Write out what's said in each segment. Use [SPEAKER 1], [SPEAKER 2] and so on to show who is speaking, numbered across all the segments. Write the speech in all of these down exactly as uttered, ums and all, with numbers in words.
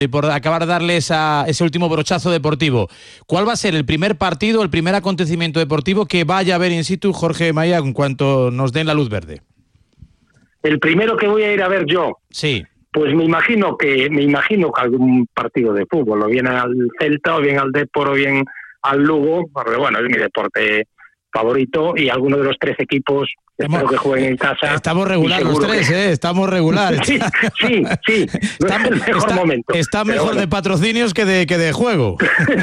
[SPEAKER 1] Y por acabar de darle esa, ese último brochazo deportivo, ¿cuál va a ser el primer partido, el primer acontecimiento deportivo que vaya a ver in situ Jorge Maía en cuanto nos den la luz verde?
[SPEAKER 2] El primero que voy a ir a ver yo.
[SPEAKER 1] Sí.
[SPEAKER 2] Pues me imagino que me imagino que algún partido de fútbol, o bien al Celta, o bien al Depor, o bien al Lugo, porque bueno, es mi deporte favorito, y alguno de los tres equipos espero que jueguen en casa.
[SPEAKER 1] Estamos regular los tres, que... ¿eh? Estamos regular.
[SPEAKER 2] Sí, sí, sí. No está, es el mejor
[SPEAKER 1] está,
[SPEAKER 2] momento.
[SPEAKER 1] Está mejor bueno. de patrocinios que de, que de juego.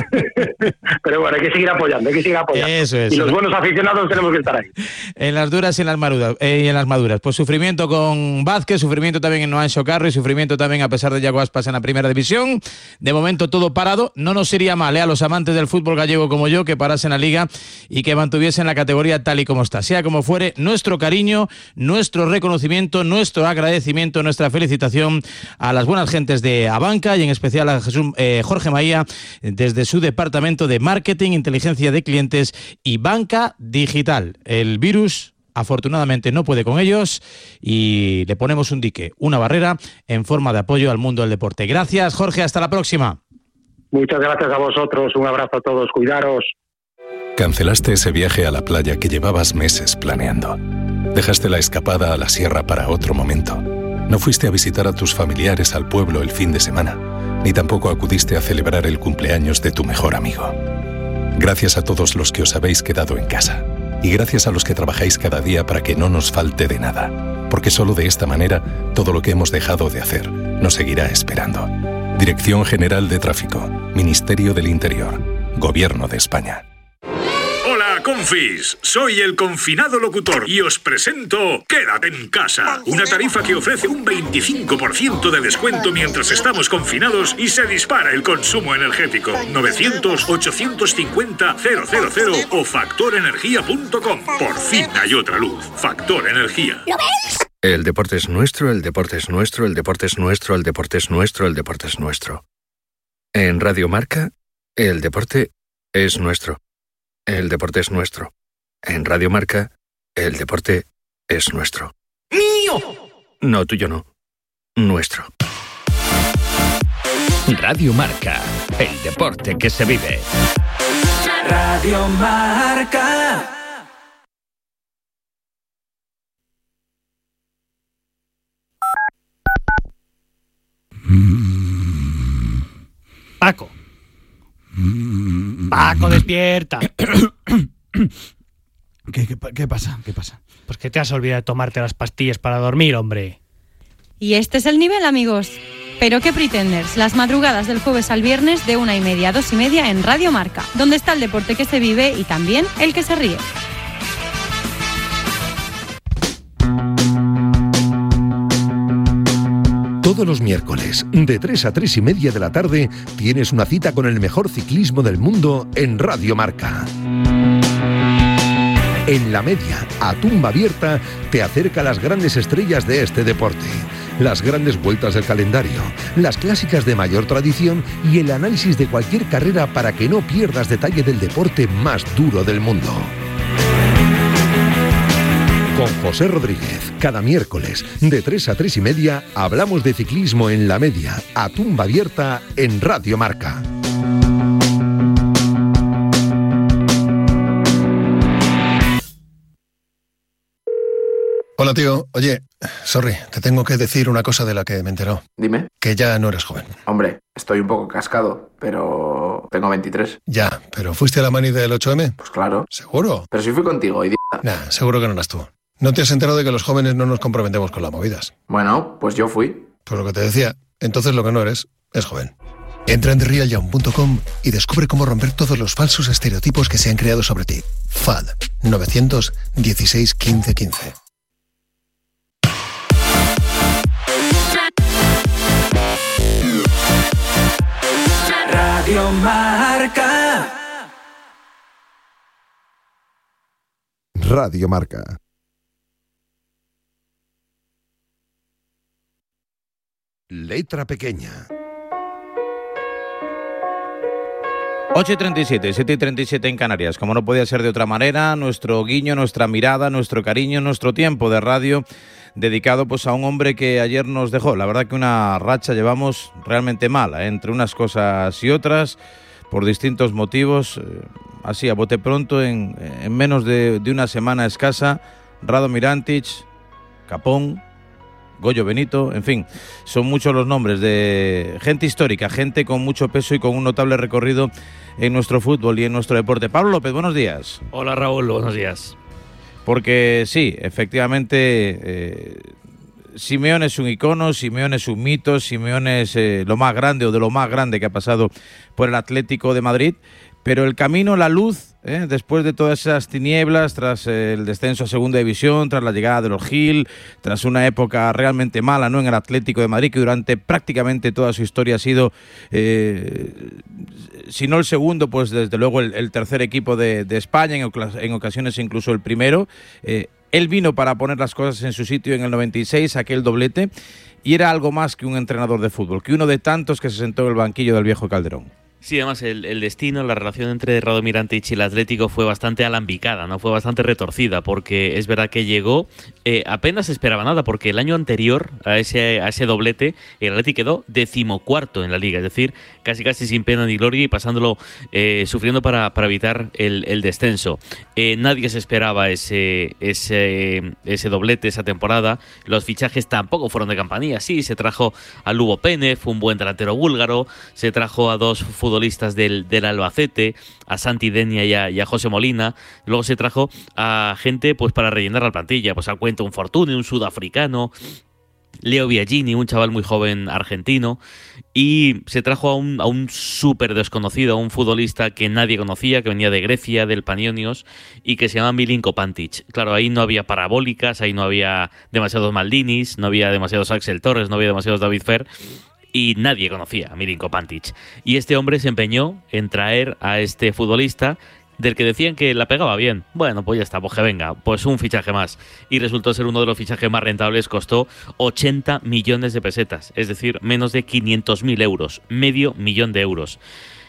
[SPEAKER 2] Pero bueno, hay que seguir apoyando, hay que seguir apoyando.
[SPEAKER 1] Eso es.
[SPEAKER 2] Y los buenos aficionados tenemos que estar ahí.
[SPEAKER 1] En las duras y en las maduras. Eh, y en las maduras. Pues sufrimiento con Vázquez, sufrimiento también en Noanxo Carro y sufrimiento también a pesar de Yago Aspas en la primera división. De momento todo parado. No nos iría mal, ¿eh? A los amantes del fútbol gallego como yo, que parasen la liga y que mantuviesen la categoría tal y como está. Sea como fuere, nuestro cariño, nuestro reconocimiento, nuestro agradecimiento, nuestra felicitación a las buenas gentes de Abanca y en especial a Jesús, eh, Jorge Maía desde su departamento de marketing, inteligencia de clientes y banca digital. El virus afortunadamente no puede con ellos y le ponemos un dique, una barrera en forma de apoyo al mundo del deporte. Gracias, Jorge, hasta la próxima.
[SPEAKER 2] Muchas gracias a vosotros, un abrazo a todos, cuidaros.
[SPEAKER 3] Cancelaste ese viaje a la playa que llevabas meses planeando. Dejaste la escapada a la sierra para otro momento. No fuiste a visitar a tus familiares al pueblo el fin de semana, ni tampoco acudiste a celebrar el cumpleaños de tu mejor amigo. Gracias a todos los que os habéis quedado en casa. Y gracias a los que trabajáis cada día para que no nos falte de nada. Porque solo de esta manera, todo lo que hemos dejado de hacer nos seguirá esperando. Dirección General de Tráfico, Ministerio del Interior, Gobierno de España.
[SPEAKER 4] Hola, confis. Soy el confinado locutor y os presento Quédate en casa. Una tarifa que ofrece un veinticinco por ciento de descuento mientras estamos confinados y se dispara el consumo energético. novecientos, ochocientos cincuenta, cero cero cero o factor energía punto com. Por fin hay otra luz. Factor Energía.
[SPEAKER 5] ¿Lo ves?
[SPEAKER 6] El deporte es nuestro, el deporte es nuestro, el deporte es nuestro, el deporte es nuestro, el deporte es nuestro. En Radio Marca, el deporte es nuestro. El deporte es nuestro. En Radio Marca, el deporte es nuestro.
[SPEAKER 5] ¡Mío!
[SPEAKER 6] No, tuyo no. Nuestro.
[SPEAKER 7] Radio Marca, el deporte que se vive.
[SPEAKER 5] Radio Marca.
[SPEAKER 8] Paco. Paco, despierta.
[SPEAKER 9] ¿Qué, qué, ¿Qué pasa? ¿Qué pasa?
[SPEAKER 8] Pues que te has olvidado de tomarte las pastillas para dormir, hombre.
[SPEAKER 10] Y este es el nivel, amigos. Pero qué pretenders, las madrugadas del jueves al viernes de una y media a dos y media en Radio Marca, donde está el deporte que se vive y también el que se ríe.
[SPEAKER 11] Todos los miércoles, de tres a tres y media de la tarde, tienes una cita con el mejor ciclismo del mundo en Radio Marca. En la media, a tumba abierta, te acerca a las grandes estrellas de este deporte, las grandes vueltas del calendario, las clásicas de mayor tradición y el análisis de cualquier carrera para que no pierdas detalle del deporte más duro del mundo. Con José Rodríguez, cada miércoles, de tres a tres y media, hablamos de ciclismo en la media, a tumba abierta, en Radio Marca.
[SPEAKER 12] Hola, tío. Oye, sorry, te tengo que decir una cosa de la que me enteró.
[SPEAKER 13] Dime.
[SPEAKER 12] Que ya no eres joven.
[SPEAKER 13] Hombre, estoy un poco cascado, pero tengo veintitrés.
[SPEAKER 12] Ya, pero ¿fuiste a la mani del ocho eme?
[SPEAKER 13] Pues claro.
[SPEAKER 12] ¿Seguro?
[SPEAKER 13] Pero si fui contigo, idiota.
[SPEAKER 12] Nah, seguro que no eras tú. ¿No te has enterado de que los jóvenes no nos comprometemos con las movidas?
[SPEAKER 13] Bueno, pues yo fui.
[SPEAKER 12] Pues lo que te decía, entonces lo que no eres es joven. Entra en the real young punto com y descubre cómo romper todos los falsos estereotipos que se han creado sobre ti. F A D nueve uno seis, quince, quince.
[SPEAKER 5] Radio Marca.
[SPEAKER 14] Radio Marca.
[SPEAKER 11] Letra pequeña.
[SPEAKER 1] ocho y treinta y siete, siete y treinta y siete en Canarias. Como no podía ser de otra manera, nuestro guiño, nuestra mirada, nuestro cariño, nuestro tiempo de radio dedicado pues a un hombre que ayer nos dejó. La verdad que una racha llevamos realmente mala, ¿eh? Entre unas cosas y otras, por distintos motivos. Eh, así, a bote pronto, en, en menos de, de una semana escasa, Radomir Antić, Capón, Goyo Benito, en fin, son muchos los nombres de gente histórica, gente con mucho peso y con un notable recorrido en nuestro fútbol y en nuestro deporte. Pablo López, buenos días.
[SPEAKER 14] Hola Raúl, buenos días.
[SPEAKER 1] Porque sí, efectivamente, eh, Simeone es un icono, Simeone es un mito, Simeone es eh, lo más grande o de lo más grande que ha pasado por el Atlético de Madrid, pero el camino, la luz, ¿eh? después de todas esas tinieblas, tras eh, el descenso a Segunda División, tras la llegada de los Gil, tras una época realmente mala, ¿no?, en el Atlético de Madrid, que durante prácticamente toda su historia ha sido, eh, si no el segundo, pues desde luego el, el tercer equipo de, de España, en, en ocasiones incluso el primero. Eh, él vino para poner las cosas en su sitio en el noventa y seis, aquel doblete, y era algo más que un entrenador de fútbol, que uno de tantos que se sentó en el banquillo del viejo Calderón.
[SPEAKER 14] Sí, además el, el destino, la relación entre Radomir Antić y el Atlético fue bastante alambicada, no fue bastante retorcida, porque es verdad que llegó, eh, apenas se esperaba nada, porque el año anterior a ese, a ese doblete, el Atlético quedó decimocuarto en la liga, es decir, casi casi sin pena ni gloria y pasándolo, eh, sufriendo para, para evitar el, el descenso. Eh, nadie se esperaba ese, ese, ese doblete, esa temporada. Los fichajes tampoco fueron de campanilla, sí, se trajo a Lubo Penev, un buen delantero búlgaro, se trajo a dos futbolistas del, del Albacete, a Santi Denia y a, y a José Molina. Luego se trajo a gente pues para rellenar la plantilla, pues al cuento un Fortuny, un sudafricano, Leo Biagini, un chaval muy joven argentino, y se trajo a un, a un súper desconocido, a un futbolista que nadie conocía, que venía de Grecia, del Panionios, y que se llama Milinko Pantic. Claro, ahí no había parabólicas, ahí no había demasiados Maldinis, no había demasiados Axel Torres, no había demasiados David Fer, y nadie conocía a Milinko Pantic. Y este hombre se empeñó en traer a este futbolista del que decían que la pegaba bien. Bueno, pues ya está, pues que venga, pues un fichaje más. Y resultó ser uno de los fichajes más rentables, costó ochenta millones de pesetas, es decir, menos de quinientos mil euros, medio millón de euros.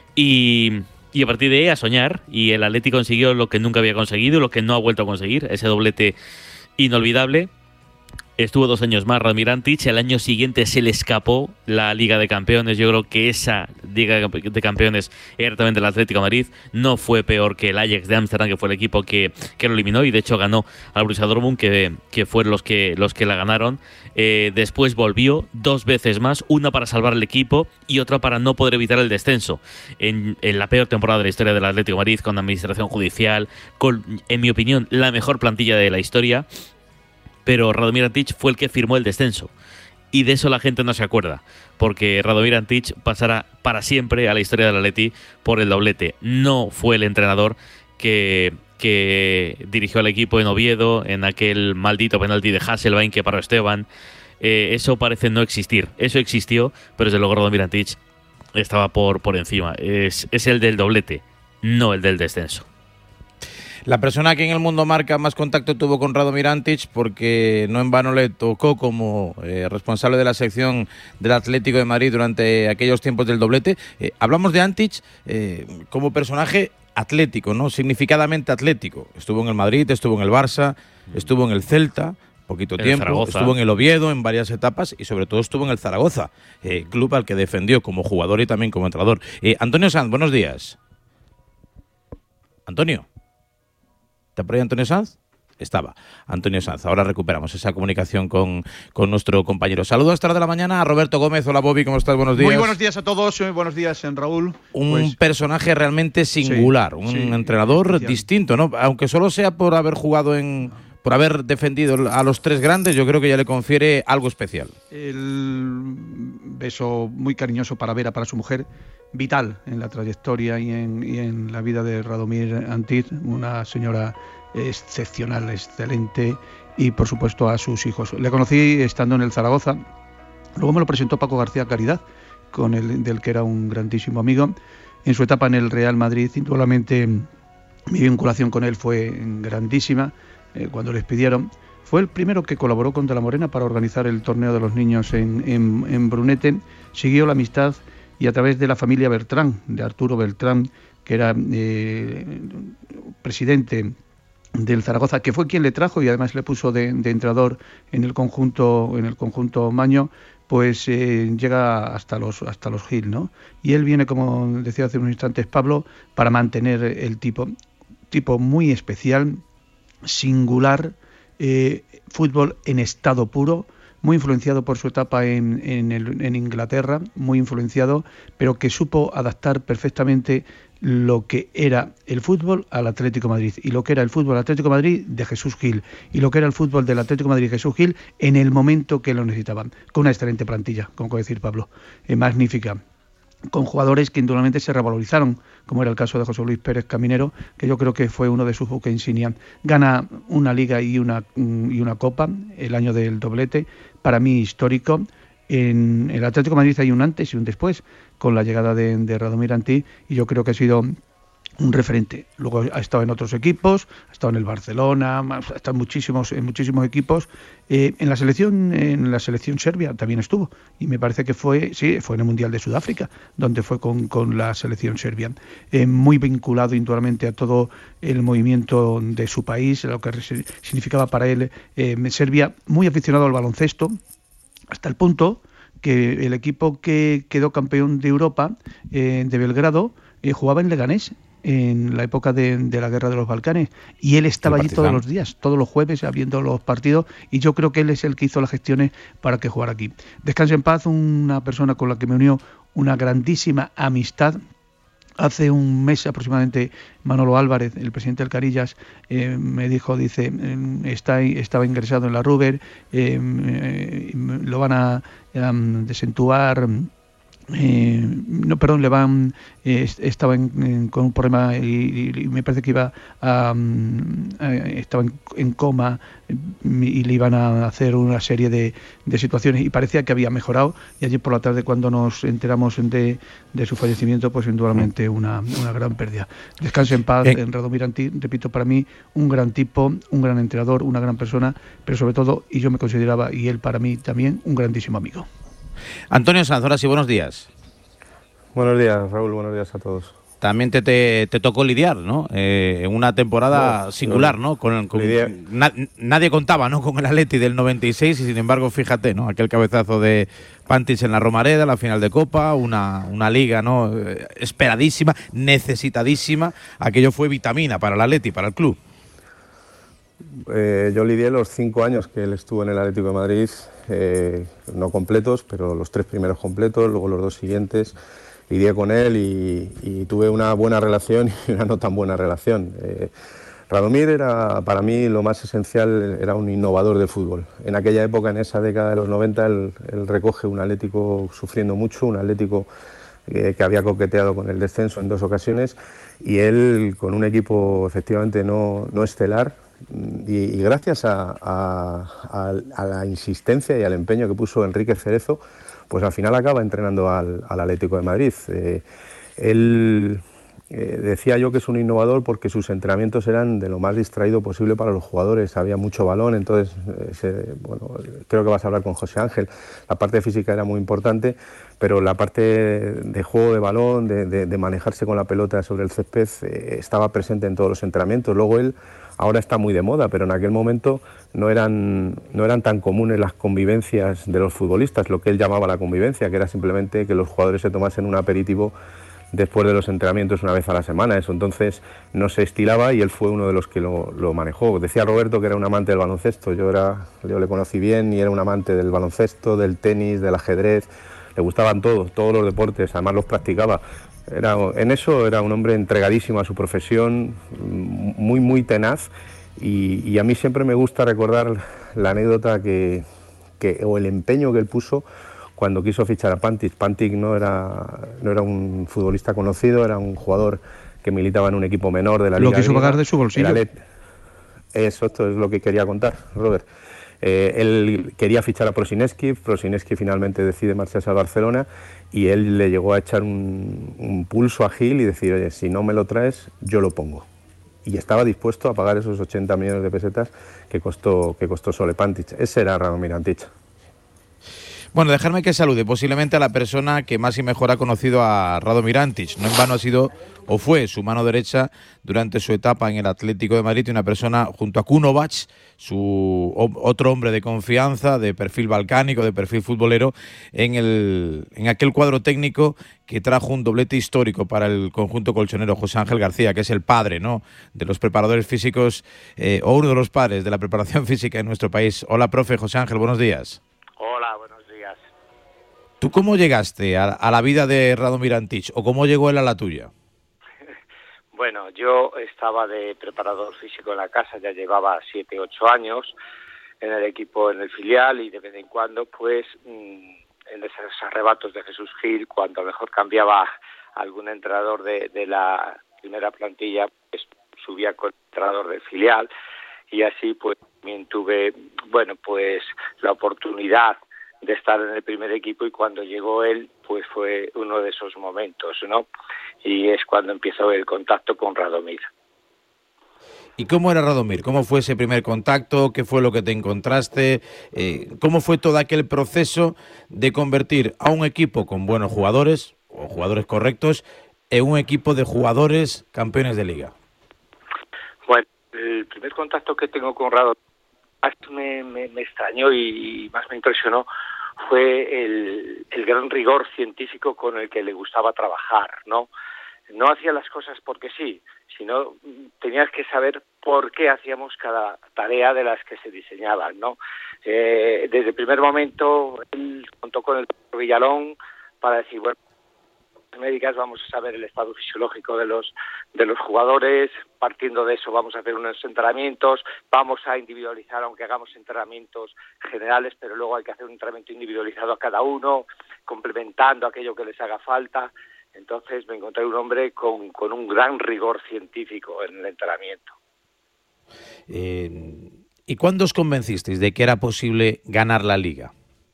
[SPEAKER 14] Y, y a partir de ahí a soñar, y el Atleti consiguió lo que nunca había conseguido, lo que no ha vuelto a conseguir, ese doblete inolvidable. Estuvo dos años más Radomir Antić, el año siguiente se le escapó la Liga de Campeones. Yo creo que esa Liga de Campeones era también del Atlético de Madrid, no fue peor que el Ajax de Ámsterdam, que fue el equipo que, que lo eliminó, y de hecho ganó al Borussia Dortmund, que, que fueron los que, los que la ganaron. Eh, después volvió dos veces más, una para salvar el equipo y otra para no poder evitar el descenso. En, en la peor temporada de la historia del Atlético de Madrid, con administración judicial, con, en mi opinión, la mejor plantilla de la historia. Pero Radomir Antić fue el que firmó el descenso. Y de eso la gente no se acuerda, porque Radomir Antić pasará para siempre a la historia del Atleti por el doblete. No fue el entrenador que, que dirigió al equipo en Oviedo, en aquel maldito penalti de Hasselbein que paró Esteban. Eh, eso parece no existir. Eso existió, pero desde luego Radomir Antić estaba por, por encima. Es, es el del doblete, no el del descenso.
[SPEAKER 1] La persona que en el mundo marca más contacto tuvo con Radomir Antić, porque no en vano le tocó como eh, responsable de la sección del Atlético de Madrid durante aquellos tiempos del doblete. Eh, hablamos de Antić eh, como personaje atlético, ¿no? Significadamente atlético. Estuvo en el Madrid, estuvo en el Barça, estuvo en el Celta, poquito
[SPEAKER 14] el
[SPEAKER 1] tiempo,
[SPEAKER 14] Zaragoza.
[SPEAKER 1] Estuvo en el Oviedo en varias etapas y sobre todo estuvo en el Zaragoza, eh, club al que defendió como jugador y también como entrenador. Eh, Antonio Sanz, buenos días. Antonio. ¿Está por ahí Antonio Sanz? Estaba Antonio Sanz. Ahora recuperamos esa comunicación con, con nuestro compañero. Saludos hasta de la mañana a Roberto Gómez. Hola Bobby, ¿cómo estás? Buenos días.
[SPEAKER 9] Muy buenos días a todos. Buenos días, Raúl.
[SPEAKER 1] Un
[SPEAKER 9] pues,
[SPEAKER 1] personaje realmente singular,
[SPEAKER 9] sí,
[SPEAKER 1] un
[SPEAKER 9] sí,
[SPEAKER 1] entrenador
[SPEAKER 9] especial.
[SPEAKER 1] distinto, ¿no? Aunque solo sea por haber jugado en, por haber defendido a los tres grandes, yo creo que ya le confiere algo especial.
[SPEAKER 9] El beso muy cariñoso para Vera, para su mujer, vital en la trayectoria y en, y en la vida de Radomir Antić, una señora excepcional, excelente, y por supuesto a sus hijos. Le conocí estando en el Zaragoza, luego me lo presentó Paco García Caridad, con el del que era un grandísimo amigo. En su etapa en el Real Madrid, indudablemente mi vinculación con él fue grandísima. Eh, cuando les pidieron, fue el primero que colaboró con De la Morena para organizar el torneo de los niños en, en, en Brunete. Siguió la amistad y a través de la familia Bertrán, de Arturo Beltrán, que era eh, presidente del Zaragoza, que fue quien le trajo y además le puso de, de entrenador en el conjunto en el conjunto maño, pues eh, llega hasta los hasta los Gil, ¿no? Y él viene, como decía hace unos instantes Pablo, para mantener el tipo tipo muy especial, singular, eh, fútbol en estado puro, muy influenciado por su etapa en, en, el, en Inglaterra, muy influenciado, pero que supo adaptar perfectamente lo que era el fútbol al Atlético de Madrid y lo que era el fútbol Atlético de Madrid de Jesús Gil y lo que era el fútbol del Atlético de Madrid de Jesús Gil en el momento que lo necesitaban, con una excelente plantilla, como puede decir Pablo, eh, magnífica, con jugadores que indudablemente se revalorizaron, como era el caso de José Luis Pérez Caminero, que yo creo que fue uno de sus buques insignia. Gana una liga y una, y una copa, el año del doblete, para mí histórico. En el Atlético de Madrid hay un antes y un después, con la llegada de, de Radomir Antí, y yo creo que ha sido un referente. Luego ha estado en otros equipos, ha estado en el Barcelona, ha estado en muchísimos, en muchísimos equipos. Eh, en la selección, en la selección serbia también estuvo, y me parece que fue, sí, fue en el Mundial de Sudáfrica, donde fue con, con la selección serbia. Eh, muy vinculado indudablemente a todo el movimiento de su país, lo que significaba para él eh, Serbia, muy aficionado al baloncesto, hasta el punto que el equipo que quedó campeón de Europa, eh, de Belgrado, eh, jugaba en Leganés en la época de, de la guerra de los Balcanes, y él estaba allí todos los días, todos los jueves, viendo los partidos, y yo creo que él es el que hizo las gestiones para que jugara aquí. Descanse en paz una persona con la que me unió una grandísima amistad. Hace un mes aproximadamente, Manolo Álvarez, el presidente del Carillas, eh, me dijo, dice, está, estaba ingresado en la Ruber, eh, eh, lo van a um, desentubar, eh, no, perdón, le van, eh, estaba en, en, con un problema y, y me parece que iba a, um, eh, estaba en, en coma y le iban a hacer una serie de, de situaciones y parecía que había mejorado, y ayer por la tarde cuando nos enteramos de, de su fallecimiento, pues indudablemente una, una gran pérdida. Descanse en paz, eh. en Radomir Antí, repito, para mí un gran tipo, un gran entrenador, una gran persona, pero sobre todo, y yo me consideraba, y él para mí también, un grandísimo amigo.
[SPEAKER 1] Antonio Sanz, ahora sí, buenos días.
[SPEAKER 15] Buenos días, Raúl, buenos días a todos.
[SPEAKER 1] También te, te, te tocó lidiar, ¿no? Eh, una temporada no, singular, ¿no? Con, con na, nadie contaba, ¿no? Con el Atleti del noventa y seis y sin embargo, fíjate, ¿no? Aquel cabezazo de Pantic en la Romareda, la final de Copa, una, una liga, ¿no? Esperadísima, necesitadísima. Aquello fue vitamina para el Atleti, para el club.
[SPEAKER 15] Eh, yo lidié los cinco años que él estuvo en el Atlético de Madrid, eh, no completos, pero los tres primeros completos, luego los dos siguientes. Lidié con él y, y tuve una buena relación y una no tan buena relación. Eh, Radomir era, para mí, lo más esencial, era un innovador del fútbol. En aquella época, en esa década de los noventa, él, él recoge un Atlético sufriendo mucho, un Atlético eh, que había coqueteado con el descenso en dos ocasiones, y él con un equipo efectivamente no, no estelar, y, y gracias a, a, a, a la insistencia y al empeño que puso Enrique Cerezo, pues al final acaba entrenando al, al Atlético de Madrid. Eh, él eh, decía yo que es un innovador porque sus entrenamientos eran de lo más distraído posible para los jugadores, había mucho balón, entonces eh, se, bueno, creo que vas a hablar con José Ángel, la parte física era muy importante, pero la parte de juego de balón, de, de, de manejarse con la pelota sobre el césped, eh, estaba presente en todos los entrenamientos. Luego él ahora está muy de moda, pero en aquel momento no eran, no eran tan comunes las convivencias de los futbolistas, lo que él llamaba la convivencia, que era simplemente que los jugadores se tomasen un aperitivo después de los entrenamientos una vez a la semana. Eso entonces no se estilaba y él fue uno de los que lo, lo manejó. Decía Roberto que era un amante del baloncesto, yo, era, yo le conocí bien y era un amante del baloncesto, del tenis, del ajedrez, le gustaban todos, todos los deportes, además los practicaba. Era, en eso era un hombre entregadísimo a su profesión, muy, muy tenaz, y, y a mí siempre me gusta recordar la anécdota que, que, o el empeño que él puso cuando quiso fichar a Pantic. Pantic no era, no era un futbolista conocido, era un jugador que militaba en un equipo menor de la Liga.
[SPEAKER 9] Lo quiso pagar de su bolsillo.
[SPEAKER 15] Eso, esto es lo que quería contar, Robert. Eh, él quería fichar a Prosineski, Prosineski finalmente decide marcharse al Barcelona y él le llegó a echar un, un pulso a Gil y decir, oye, si no me lo traes, yo lo pongo. Y estaba dispuesto a pagar esos ochenta millones de pesetas que costó, que costó Sole Pantic. Ese era Radomir Antich.
[SPEAKER 1] Bueno, dejarme que salude posiblemente a la persona que más y mejor ha conocido a Radomir Antić. No en vano ha sido o fue su mano derecha durante su etapa en el Atlético de Madrid, y una persona junto a Kunovac, su otro hombre de confianza, de perfil balcánico, de perfil futbolero, en, el, en aquel cuadro técnico que trajo un doblete histórico para el conjunto colchonero, José Ángel García, que es el padre, ¿no?, de los preparadores físicos, eh, o uno de los padres de la preparación física en nuestro país. Hola, profe José Ángel, buenos días.
[SPEAKER 16] Hola, buenos días.
[SPEAKER 1] ¿Tú cómo llegaste a, a la vida de Radomir Antić, o cómo llegó él a la tuya?
[SPEAKER 16] Bueno, yo estaba de preparador físico en la casa, ya llevaba siete, ocho años en el equipo, en el filial, y de vez en cuando, pues, en esos arrebatos de Jesús Gil, cuando a lo mejor cambiaba algún entrenador de, de la primera plantilla, pues subía con el entrenador del filial, y así pues también tuve, bueno, pues la oportunidad de estar en el primer equipo, y cuando llegó él, pues fue uno de esos momentos, ¿no? Y es cuando empezó el contacto con Radomir.
[SPEAKER 1] ¿Y cómo era Radomir? ¿Cómo fue ese primer contacto? ¿Qué fue lo que te encontraste? Eh, ¿Cómo fue todo aquel proceso de convertir a un equipo con buenos jugadores, o jugadores correctos, en un equipo de jugadores campeones de liga?
[SPEAKER 16] Bueno, el primer contacto que tengo con Radomir, más me, me, me extrañó y más me impresionó, fue el, el gran rigor científico con el que le gustaba trabajar, ¿no? No hacía las cosas porque sí, sino tenías que saber por qué hacíamos cada tarea de las que se diseñaban, ¿no? Eh, desde el primer momento, él contó con el doctor Villalón para decir, bueno, médicas, vamos a saber el estado fisiológico de los de los jugadores, partiendo de eso vamos a hacer unos entrenamientos, vamos a individualizar, aunque hagamos entrenamientos generales, pero luego hay que hacer un entrenamiento individualizado a cada uno, complementando aquello que les haga falta. Entonces me encontré un hombre con, con un gran rigor científico en el entrenamiento.
[SPEAKER 1] Eh, ¿Y cuándo os convencisteis de que era posible ganar la Liga?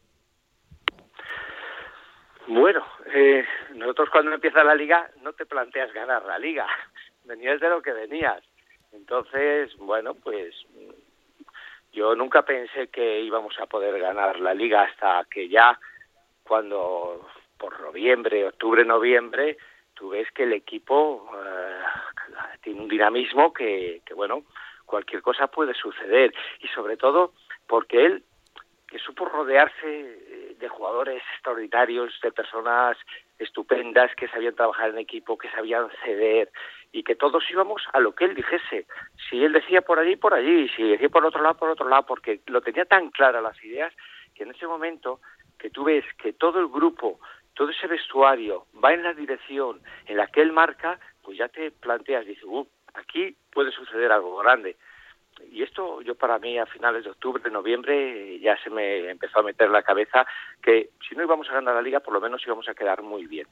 [SPEAKER 16] Bueno, eh, nosotros cuando empieza la Liga no te planteas ganar la Liga, venías de lo que venías. Entonces, bueno, pues yo nunca pensé que íbamos a poder ganar la Liga hasta que ya cuando por noviembre, octubre, noviembre, tú ves que el equipo eh, tiene un dinamismo que, que, bueno, cualquier cosa puede suceder. Y sobre todo porque él, que supo rodearse de jugadores extraordinarios, de personas estupendas que sabían trabajar en equipo, que sabían ceder, y que todos íbamos a lo que él dijese. Si él decía por allí, por allí, si decía por otro lado, por otro lado, porque lo tenía tan claras las ideas, que en ese momento que tú ves que todo el grupo, todo ese vestuario va en la dirección en la que él marca, pues ya te planteas, dices, uh, aquí puede suceder algo grande. Y esto, yo para mí, a finales de octubre, de noviembre, ya se me empezó a meter en la cabeza que si no íbamos a ganar la Liga, por lo menos íbamos a quedar muy bien.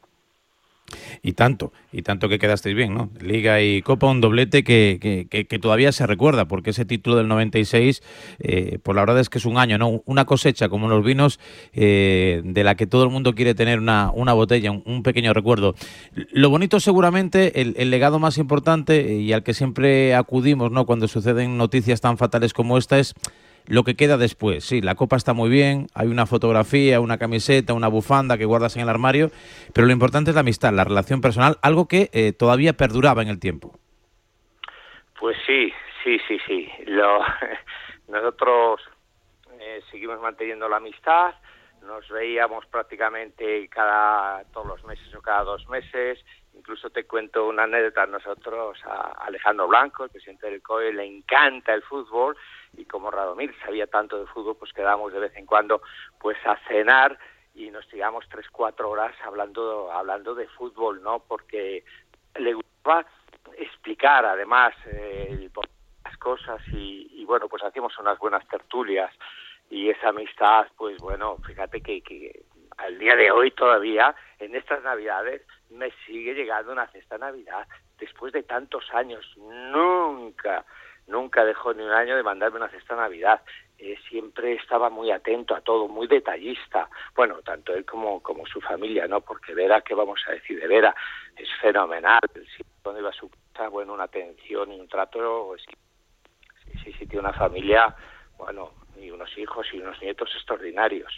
[SPEAKER 1] Y tanto, y tanto que quedasteis bien, ¿no? Liga y Copa, un doblete que, que, que, que todavía se recuerda, porque ese título del noventa y seis, eh, pues la verdad es que es un año, ¿no? Una cosecha como los vinos, eh, de la que todo el mundo quiere tener una, una botella, un, un pequeño recuerdo. Lo bonito seguramente, el, el legado más importante y al que siempre acudimos, ¿no?, cuando suceden noticias tan fatales como esta, es lo que queda después. Sí, la copa está muy bien, hay una fotografía, una camiseta, una bufanda que guardas en el armario, pero lo importante es la amistad, la relación personal, algo que eh, todavía perduraba en el tiempo.
[SPEAKER 16] Pues sí, sí, sí, sí. Lo, nosotros eh, seguimos manteniendo la amistad, nos veíamos prácticamente cada todos los meses o cada dos meses. Incluso te cuento una anécdota. Nosotros, a Alejandro Blanco, el presidente del C O E, le encanta el fútbol, y como Radomir sabía tanto de fútbol, pues quedamos de vez en cuando pues a cenar y nos tiramos tres, cuatro horas hablando hablando de fútbol, ¿no? Porque le gustaba explicar además eh, las cosas y, y bueno, pues hacíamos unas buenas tertulias, y esa amistad, pues bueno, fíjate que, que al día de hoy todavía, en estas Navidades, me sigue llegando una cesta de Navidad después de tantos años. Nunca, nunca dejó ni un año de mandarme una cesta de Navidad. Eh, siempre estaba muy atento a todo, muy detallista. Bueno, tanto él como, como su familia, ¿no? Porque Vera, ¿qué vamos a decir de Vera? Es fenomenal. Si cuando iba a su casa, bueno, una atención y un trato, sí, sí, sí, tiene una familia, bueno, y unos hijos y unos nietos extraordinarios.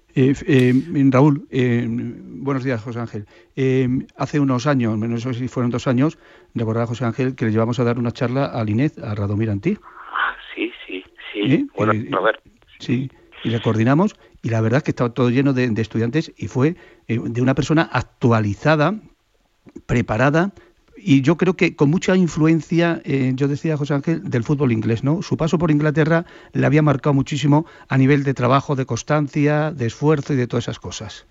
[SPEAKER 9] Eh, eh, Raúl, eh, buenos días, José Ángel. Eh, hace unos años, no sé si fueron dos años, recordará José Ángel que le llevamos a dar una charla a Linet, a Radomir Antí.
[SPEAKER 16] Ah, sí, sí, sí.
[SPEAKER 9] ¿Eh?
[SPEAKER 16] Bueno,
[SPEAKER 9] Eh,
[SPEAKER 16] a ver.
[SPEAKER 9] Sí, y le coordinamos y la verdad es que estaba todo lleno de, de estudiantes y fue eh, de una persona actualizada, preparada y yo creo que con mucha influencia, eh, yo decía José Ángel, del fútbol inglés, ¿no? Su paso por Inglaterra le había marcado muchísimo a nivel de trabajo, de constancia, de esfuerzo y de todas esas cosas.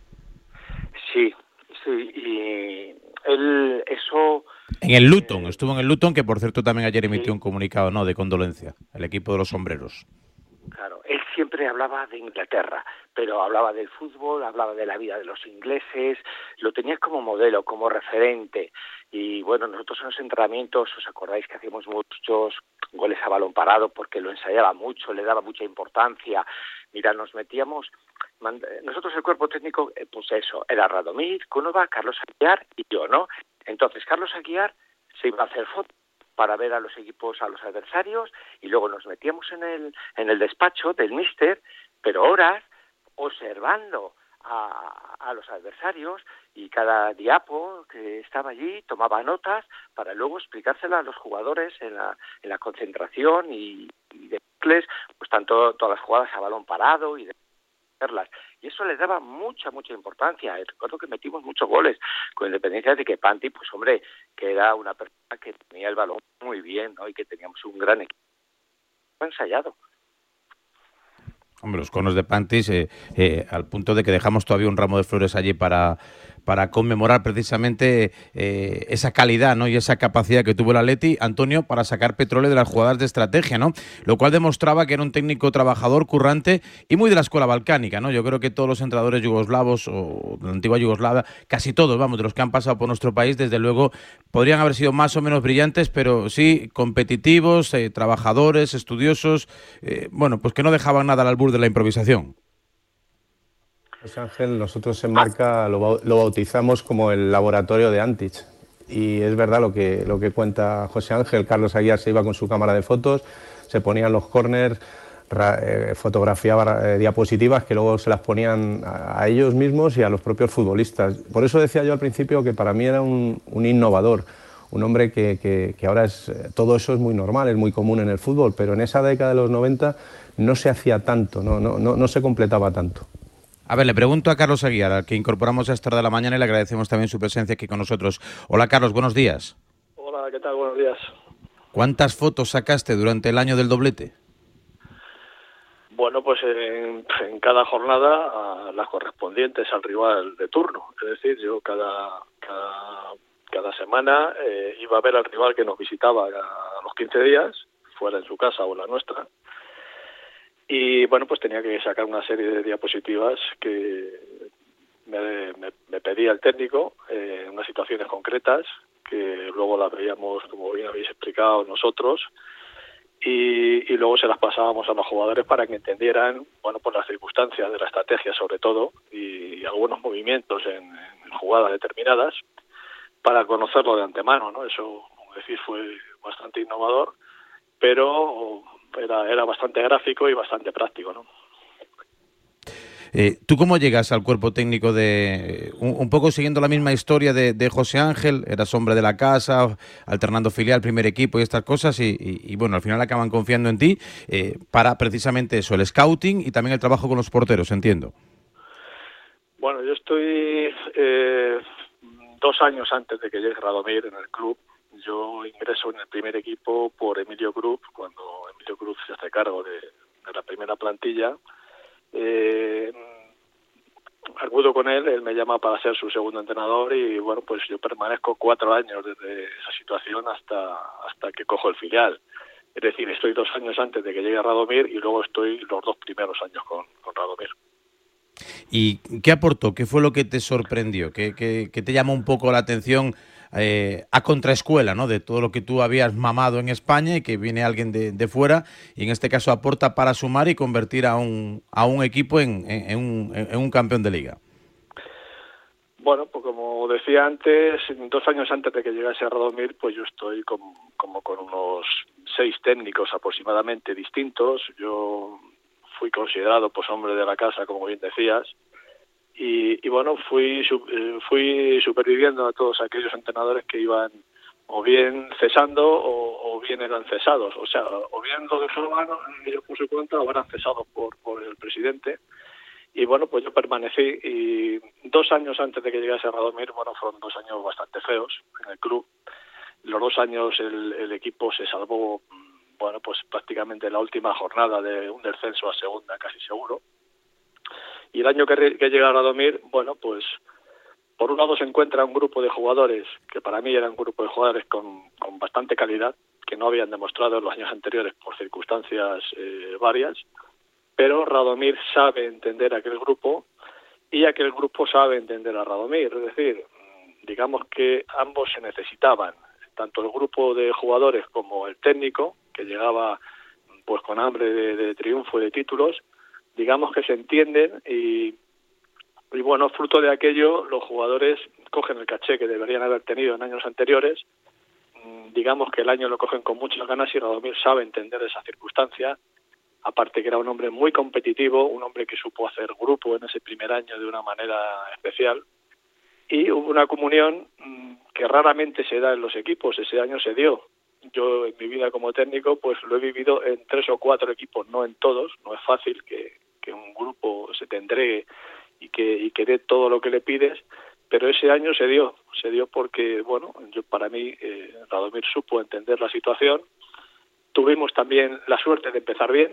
[SPEAKER 16] Sí, sí, y él, eso...
[SPEAKER 1] En el Luton, estuvo en el Luton, que por cierto también ayer emitió sí. un comunicado, ¿no?, de condolencia, el equipo de los sombreros.
[SPEAKER 16] Claro, él siempre hablaba de Inglaterra, pero hablaba del fútbol, hablaba de la vida de los ingleses, lo tenía como modelo, como referente. Y bueno, nosotros en los entrenamientos, ¿os acordáis que hacíamos muchos goles a balón parado? Porque lo ensayaba mucho, le daba mucha importancia. Mira, nos metíamos, nosotros el cuerpo técnico, pues eso, era Radomir, Cúnova, Carlos Aguiar y yo, ¿no? Entonces, Carlos Aguiar se iba a hacer fotos para ver a los equipos, a los adversarios, y luego nos metíamos en el en el despacho del míster, pero horas observando a, a los adversarios, y cada diapo que estaba allí tomaba notas para luego explicársela a los jugadores en la en la concentración y, y de pues tanto todas las jugadas a balón parado y de verlas. Y eso le daba mucha, mucha importancia. Recuerdo que metimos muchos goles, con independencia de que Panti, pues hombre, que era una persona que tenía el balón muy bien, ¿no? Y que teníamos un gran equipo ensayado.
[SPEAKER 1] Hombre, los conos de Pantis, eh, eh, al punto de que dejamos todavía un ramo de flores allí para, para conmemorar precisamente eh, esa calidad, ¿no?, y esa capacidad que tuvo el Atleti, Antonio, para sacar petróleo de las jugadas de estrategia, ¿no? Lo cual demostraba que era un técnico trabajador, currante y muy de la escuela balcánica, ¿no? Yo creo que todos los entrenadores yugoslavos o de la antigua Yugoslavia, casi todos, vamos, de los que han pasado por nuestro país, desde luego, podrían haber sido más o menos brillantes, pero sí competitivos, eh, trabajadores, estudiosos, eh, bueno, pues que no dejaban nada al albur de la improvisación.
[SPEAKER 15] José Ángel, nosotros en Marca lo, lo bautizamos como el laboratorio de Antich, y es verdad lo que, lo que cuenta José Ángel. Carlos Aguiar se iba con su cámara de fotos, se ponían los córners, eh, fotografiaba eh, diapositivas que luego se las ponían a, a ellos mismos y a los propios futbolistas. Por eso decía yo al principio que para mí era un, un innovador, un hombre que, que, que ahora es, todo eso es muy normal, es muy común en el fútbol, pero en esa década de los noventa no se hacía tanto, no, no, no, no se completaba tanto.
[SPEAKER 1] A ver, le pregunto a Carlos Aguiar, al que incorporamos a esta hora de la mañana, y le agradecemos también su presencia aquí con nosotros. Hola, Carlos, buenos días.
[SPEAKER 17] Hola, ¿qué tal? Buenos días.
[SPEAKER 1] ¿Cuántas fotos sacaste durante el año del doblete?
[SPEAKER 17] Bueno, pues en, en cada jornada a las correspondientes al rival de turno. Es decir, yo cada, cada, cada semana eh, iba a ver al rival que nos visitaba a los quince días, fuera en su casa o en la nuestra. Y bueno, pues tenía que sacar una serie de diapositivas que me, me, me pedía el técnico en eh, unas situaciones concretas, que luego las veíamos, como bien habéis explicado, nosotros, y, y luego se las pasábamos a los jugadores para que entendieran, bueno, pues las circunstancias de la estrategia sobre todo, y, y algunos movimientos en, en jugadas determinadas, para conocerlo de antemano, ¿no? Eso, como decís, fue bastante innovador, pero Era, era bastante gráfico y bastante práctico, ¿no?
[SPEAKER 1] Eh, ¿Tú cómo llegas al cuerpo técnico de... Un, un poco siguiendo la misma historia de, de José Ángel, eras hombre de la casa, alternando filial, primer equipo y estas cosas, y, y, y bueno, al final acaban confiando en ti eh, para precisamente eso, el scouting y también el trabajo con los porteros, entiendo?
[SPEAKER 17] Bueno, yo estoy eh, dos años antes de que llegue Radomir en el club. Yo ingreso en el primer equipo por Emilio Cruz, cuando Emilio Cruz se hace cargo de, de la primera plantilla. Eh, acudo con él, él me llama para ser su segundo entrenador y bueno, pues yo permanezco cuatro años desde esa situación hasta hasta que cojo el filial. Es decir, estoy dos años antes de que llegue Radomir y luego estoy los dos primeros años con, con Radomir.
[SPEAKER 1] ¿Y qué aportó? ¿Qué fue lo que te sorprendió? ¿Qué, qué, qué te llamó un poco la atención eh, a contraescuela, ¿no?, de todo lo que tú habías mamado en España y que viene alguien de, de fuera y en este caso aporta para sumar y convertir a un, a un equipo en, en, en, un, en un campeón de liga?
[SPEAKER 17] Bueno, pues como decía antes, dos años antes de que llegase a Radomir, pues yo estoy con, como con unos seis técnicos aproximadamente distintos. Yo fui considerado pues hombre de la casa, como bien decías, y, y bueno, fui fui superviviendo a todos aquellos entrenadores que iban o bien cesando o, o bien eran cesados, o sea, o bien lo dejaban ellos por su cuenta o eran cesados por, por el presidente. Y bueno, pues yo permanecí y dos años antes de que llegase a Radomir, bueno, fueron dos años bastante feos en el club. Los dos años el, el equipo se salvó, bueno, pues prácticamente en la última jornada de un descenso a segunda, casi seguro. Y el año que, que llega a Radomir, bueno, pues por un lado se encuentra un grupo de jugadores, que para mí era un grupo de jugadores con, con bastante calidad, que no habían demostrado en los años anteriores por circunstancias eh, varias, pero Radomir sabe entender a aquel grupo y aquel grupo sabe entender a Radomir, es decir, digamos que ambos se necesitaban, tanto el grupo de jugadores como el técnico, que llegaba pues con hambre de, de triunfo y de títulos, digamos que se entienden y Y bueno, fruto de aquello, los jugadores cogen el caché que deberían haber tenido en años anteriores. Digamos que el año lo cogen con muchas ganas y Radomir sabe entender esa circunstancia. Aparte que era un hombre muy competitivo, un hombre que supo hacer grupo en ese primer año de una manera especial. Y hubo una comunión que raramente se da en los equipos. Ese año se dio. Yo en mi vida como técnico pues lo he vivido en tres o cuatro equipos, no en todos. No es fácil que, que un grupo se te entregue y que y que dé todo lo que le pides, pero ese año se dio, se dio porque, bueno, yo para mí, eh, Radomir supo entender la situación, tuvimos también la suerte de empezar bien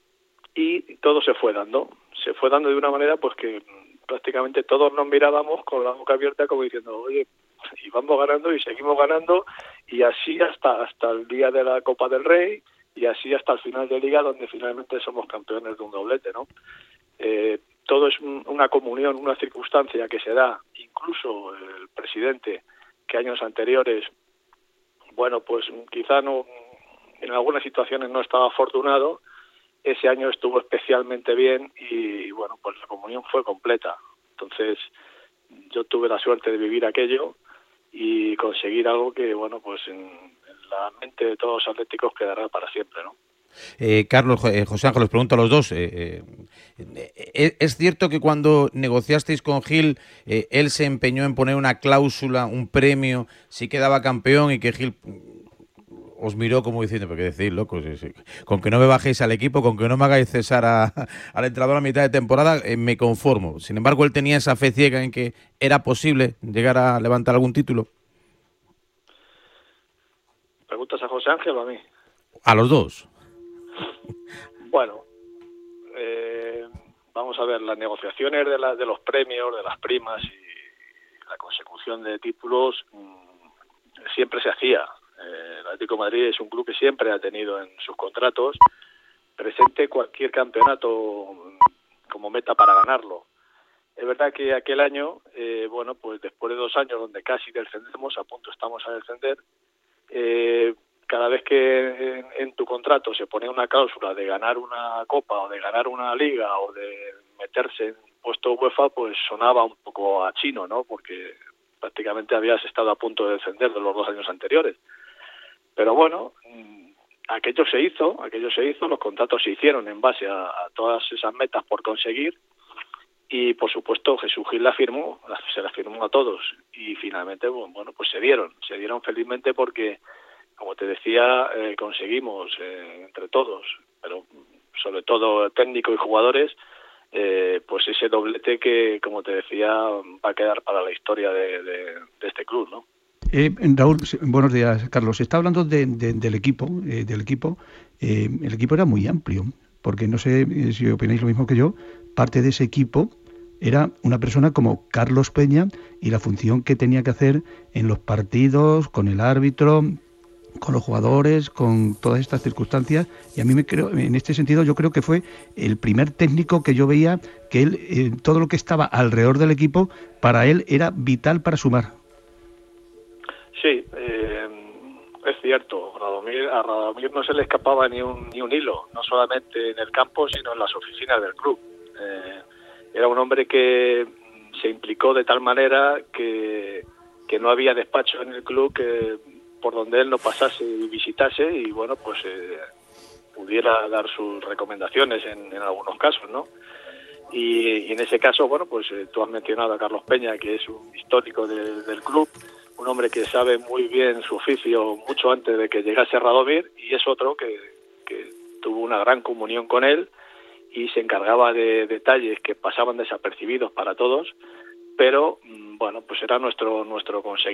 [SPEAKER 17] y todo se fue dando, se fue dando de una manera pues que prácticamente todos nos mirábamos con la boca abierta como diciendo, oye, y vamos ganando y seguimos ganando y así hasta hasta el día de la Copa del Rey y así hasta el final de Liga donde finalmente somos campeones de un doblete, ¿no? Eh, todo es un, una comunión, una circunstancia que se da, incluso el presidente, que años anteriores, bueno, pues quizá no, en algunas situaciones no estaba afortunado, ese año estuvo especialmente bien y, bueno, pues la comunión fue completa. Entonces, yo tuve la suerte de vivir aquello y conseguir algo que, bueno, pues en, en la mente de todos los atléticos quedará para siempre, ¿no?
[SPEAKER 1] Eh, Carlos, eh, José Ángel, os pregunto a los dos. Eh, eh, ¿Es cierto que cuando negociasteis con Gil, eh, él se empeñó en poner una cláusula, un premio, si quedaba campeón y que Gil os miró como diciendo, ¿pero qué decís, locos? Con que no me bajéis al equipo, con que no me hagáis cesar a, al entrenador a mitad de temporada, eh, me conformo? Sin embargo, él tenía esa fe ciega en que era posible llegar a levantar algún título.
[SPEAKER 17] ¿Preguntas a José Ángel o a mí?
[SPEAKER 1] A los dos.
[SPEAKER 17] Bueno, eh, vamos a ver, las negociaciones de, la, de los premios, de las primas y la consecución de títulos mmm, siempre se hacía. Eh, el Atlético de Madrid es un club que siempre ha tenido en sus contratos presente cualquier campeonato como meta para ganarlo. Es verdad que aquel año, eh, bueno, pues después de dos años donde casi descendemos, a punto estamos a descender, eh, cada vez que en, en tu contrato se pone una cláusula de ganar una copa o de ganar una liga o de meterse en puesto UEFA, pues sonaba un poco a chino, ¿no? Porque prácticamente habías estado a punto de descender de los dos años anteriores. Pero bueno, aquello se hizo, aquello se hizo, los contratos se hicieron en base a, a todas esas metas por conseguir y por supuesto Jesús Gil la firmó, se la firmó a todos y finalmente, bueno, pues se dieron, se dieron felizmente porque, como te decía, eh, conseguimos eh, entre todos, pero sobre todo técnico y jugadores, eh, pues ese doblete que, como te decía, va a quedar para la historia de, de, de este club, ¿no?
[SPEAKER 9] Eh, Raúl, buenos días, Carlos. Se está hablando de, de, del equipo, eh, del equipo. Eh, el equipo era muy amplio, porque no sé si opináis lo mismo que yo. Parte de ese equipo era una persona como Carlos Peña y la función que tenía que hacer en los partidos, con el árbitro, con los jugadores, con todas estas circunstancias, y a mí me creo, en este sentido yo creo que fue el primer técnico que yo veía que él, eh, todo lo que estaba alrededor del equipo, para él era vital para sumar.
[SPEAKER 17] Sí, eh, es cierto, Radomir, a Radomir no se le escapaba ni un, ni un hilo, no solamente en el campo, sino en las oficinas del club. Eh, era un hombre que se implicó de tal manera que, que no había despacho en el club que por donde él no pasase y visitase y bueno, pues eh, pudiera dar sus recomendaciones en, en algunos casos, ¿no? Y, y en ese caso, bueno, pues eh, tú has mencionado a Carlos Peña, que es un histórico de, del club, un hombre que sabe muy bien su oficio mucho antes de que llegase a Radomir, y es otro que, que tuvo una gran comunión con él y se encargaba de detalles que pasaban desapercibidos para todos, pero bueno, pues era nuestro nuestro conseguir